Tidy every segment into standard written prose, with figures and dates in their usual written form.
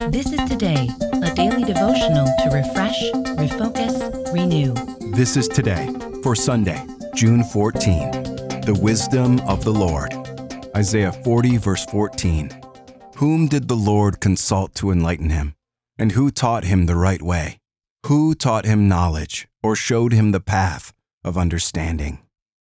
This is Today, a daily devotional to refresh, refocus, renew. This is Today for Sunday, June 14. The wisdom of the Lord. Isaiah 40 verse 14. Whom did the Lord consult to enlighten him? And who taught him the right way? Who taught him knowledge or showed him the path of understanding?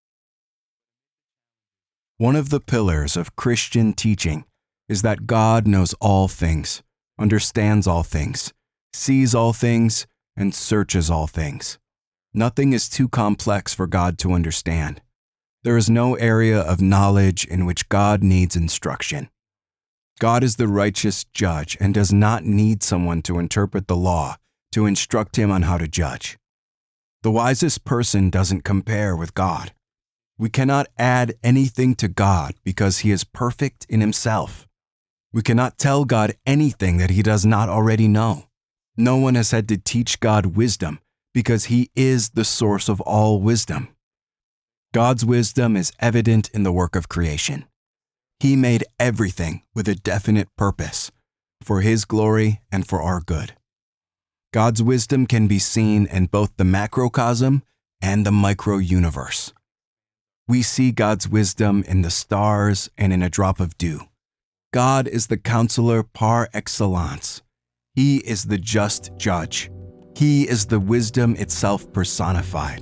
One of the pillars of Christian teaching is that God knows all things, understands all things, sees all things, and searches all things. Nothing is too complex for God to understand. There is no area of knowledge in which God needs instruction. God is the righteous judge and does not need someone to interpret the law to instruct him on how to judge. The wisest person doesn't compare with God. We cannot add anything to God because he is perfect in himself. We cannot tell God anything that he does not already know. No one has had to teach God wisdom because he is the source of all wisdom. God's wisdom is evident in the work of creation. He made everything with a definite purpose, for his glory and for our good. God's wisdom can be seen in both the macrocosm and the micro-universe. We see God's wisdom in the stars and in a drop of dew. God is the counselor par excellence. He is the just judge. He is the wisdom itself personified.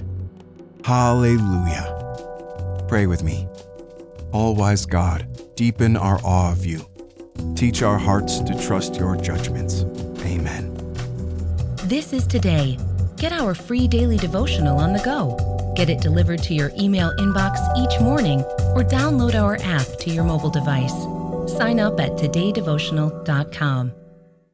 Hallelujah. Pray with me. All-wise God, deepen our awe of you. Teach our hearts to trust your judgments. Amen. This is Today. Get our free daily devotional on the go. Get it delivered to your email inbox each morning or download our app to your mobile device. Sign up at todaydevotional.com.